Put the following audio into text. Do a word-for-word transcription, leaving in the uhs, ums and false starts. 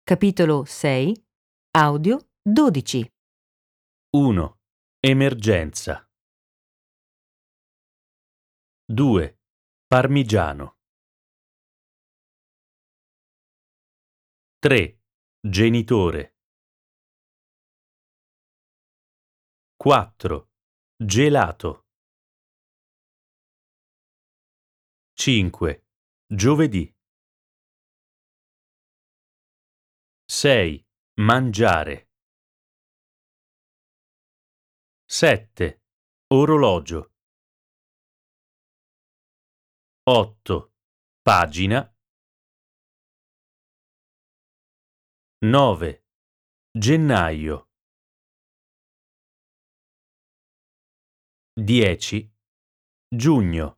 Capitolo sei. Audio dodici. uno. Emergenza. due. Parmigiano. tre. Genitore. quattro. Gelato. cinque. Giovedì. sei. Mangiare. sette. Orologio. otto. Pagina. nove. Gennaio. dieci. Giugno.